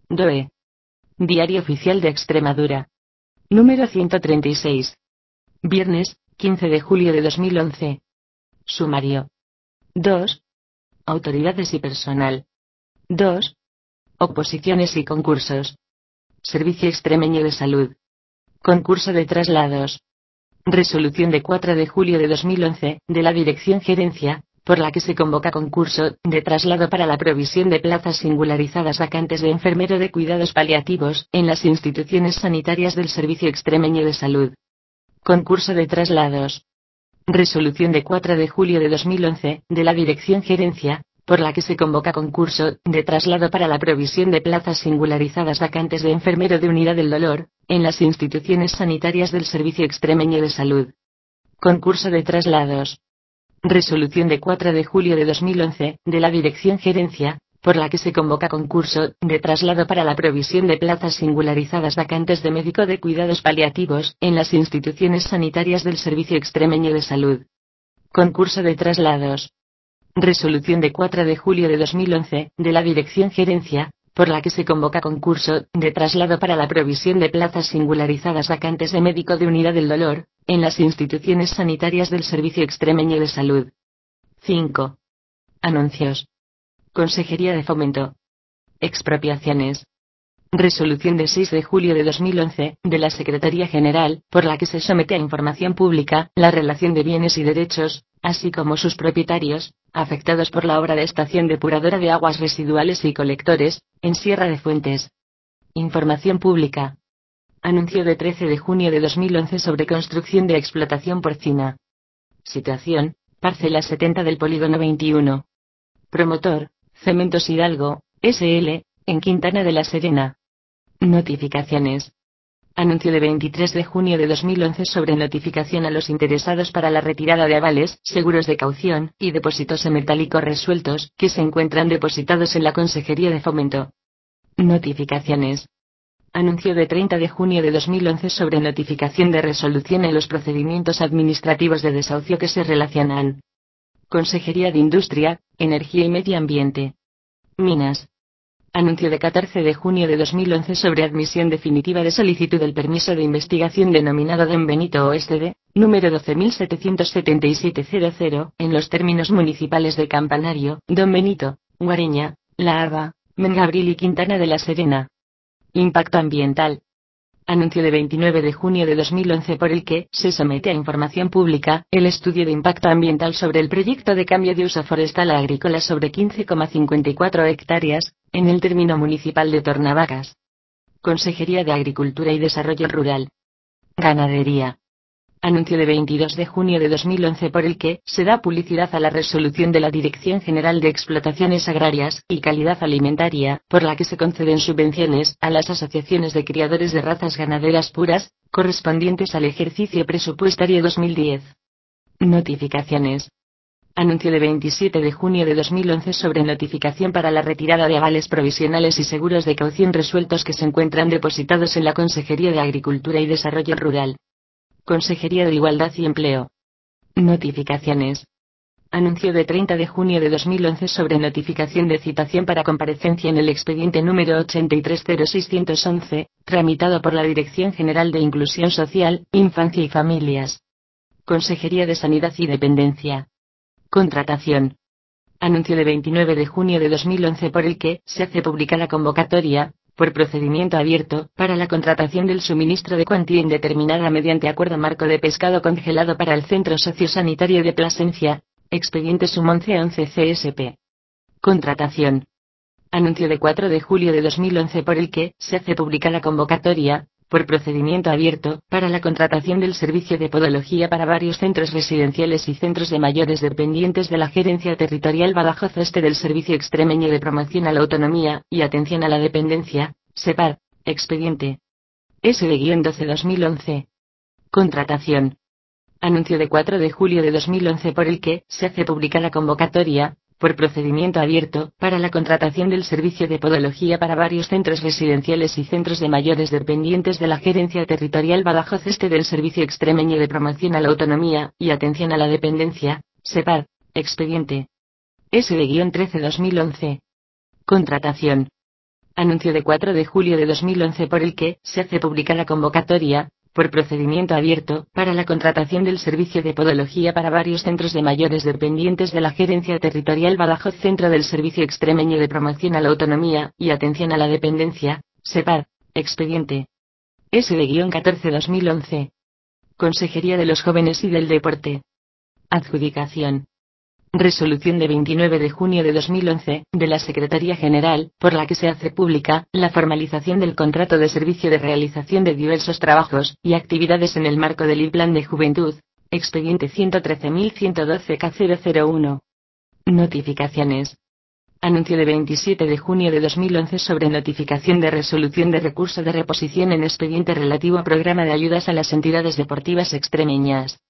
DOE. Diario Oficial de Extremadura. Número 136. Viernes, 15 de julio de 2011. Sumario. 2. Autoridades y personal. 2. Oposiciones y concursos. Servicio Extremeño de Salud. Concurso de traslados. Resolución de 4 de julio de 2011, de la Dirección Gerencia, por la que se convoca concurso de traslado para la provisión de plazas singularizadas vacantes de enfermero de cuidados paliativos en las instituciones sanitarias del Servicio Extremeño de Salud. Concurso de traslados. Resolución de 4 de julio de 2011, de la Dirección Gerencia, por la que se convoca concurso de traslado para la provisión de plazas singularizadas vacantes de enfermero de unidad del dolor en las instituciones sanitarias del Servicio Extremeño de Salud. Concurso de traslados. Resolución de 4 de julio de 2011, de la Dirección Gerencia, por la que se convoca concurso de traslado para la provisión de plazas singularizadas vacantes de médico de cuidados paliativos en las instituciones sanitarias del Servicio Extremeño de Salud. Concurso de traslados. Resolución de 4 de julio de 2011, de la Dirección Gerencia, por la que se convoca concurso de traslado para la provisión de plazas singularizadas vacantes de médico de unidad del dolor en las instituciones sanitarias del Servicio Extremeño de Salud. 5. Anuncios. Consejería de Fomento. Expropiaciones. Resolución de 6 de julio de 2011, de la Secretaría General, por la que se somete a información pública la relación de bienes y derechos, así como sus propietarios, afectados por la obra de estación depuradora de aguas residuales y colectores, en Sierra de Fuentes. Información pública. Anuncio de 13 de junio de 2011 sobre construcción de explotación porcina. Situación, parcela 70 del polígono 21. Promotor, Cementos Hidalgo, S.L., en Quintana de la Serena. Notificaciones. Anuncio de 23 de junio de 2011 sobre notificación a los interesados para la retirada de avales, seguros de caución y depósitos en metálicos resueltos que se encuentran depositados en la Consejería de Fomento. Notificaciones. Anuncio de 30 de junio de 2011 sobre notificación de resolución en los procedimientos administrativos de desahucio que se relacionan. Consejería de Industria, Energía y Medio Ambiente. Minas. Anuncio de 14 de junio de 2011 sobre admisión definitiva de solicitud del permiso de investigación denominado Don Benito Oeste, número 12.777.00, en los términos municipales de Campanario, Don Benito, Guareña, La Haba, Mengabril y Quintana de la Serena. Impacto ambiental. Anuncio de 29 de junio de 2011 por el que se somete a información pública el estudio de impacto ambiental sobre el proyecto de cambio de uso forestal a agrícola sobre 15,54 hectáreas, en el término municipal de Tornavacas. Consejería de Agricultura y Desarrollo Rural. Ganadería. Anuncio de 22 de junio de 2011 por el que se da publicidad a la resolución de la Dirección General de Explotaciones Agrarias y Calidad Alimentaria, por la que se conceden subvenciones a las asociaciones de criadores de razas ganaderas puras, correspondientes al ejercicio presupuestario 2010. Notificaciones. Anuncio de 27 de junio de 2011 sobre notificación para la retirada de avales provisionales y seguros de caución resueltos que se encuentran depositados en la Consejería de Agricultura y Desarrollo Rural. Consejería de Igualdad y Empleo. Notificaciones. Anuncio de 30 de junio de 2011 sobre notificación de citación para comparecencia en el expediente número 830611, tramitado por la Dirección General de Inclusión Social, Infancia y Familias. Consejería de Sanidad y Dependencia. Contratación. Anuncio de 29 de junio de 2011 por el que se hace pública la convocatoria, por procedimiento abierto, para la contratación del suministro de cuantía indeterminada mediante acuerdo marco de pescado congelado para el Centro Sociosanitario de Plasencia, expediente sum 1111 CSP. Contratación. Anuncio de 4 de julio de 2011 por el que se hace pública la convocatoria, por procedimiento abierto, para la contratación del servicio de podología para varios centros residenciales y centros de mayores dependientes de la Gerencia Territorial Badajoz Este del Servicio Extremeño de Promoción a la Autonomía y Atención a la Dependencia, SEPAD, expediente SD-12-2011. Contratación. Anuncio de 4 de julio de 2011 por el que se hace pública la convocatoria, por procedimiento abierto, para la contratación del servicio de podología para varios centros residenciales y centros de mayores dependientes de la Gerencia Territorial Badajoz Este del Servicio Extremeño de Promoción a la Autonomía y Atención a la Dependencia, SEPAD, expediente SD-13-2011. Contratación. Anuncio de 4 de julio de 2011 por el que se hace pública la convocatoria, por procedimiento abierto, para la contratación del servicio de podología para varios centros de mayores dependientes de la Gerencia Territorial Badajoz, Centro del Servicio Extremeño de Promoción a la Autonomía y Atención a la Dependencia, SEPAD, expediente SD-14-2011. Consejería de los Jóvenes y del Deporte. Adjudicación. Resolución de 29 de junio de 2011, de la Secretaría General, por la que se hace pública la formalización del contrato de servicio de realización de diversos trabajos y actividades en el marco del I-Plan de Juventud, expediente 113.112K001. Notificaciones. Anuncio de 27 de junio de 2011 sobre notificación de resolución de recurso de reposición en expediente relativo a programa de ayudas a las entidades deportivas extremeñas.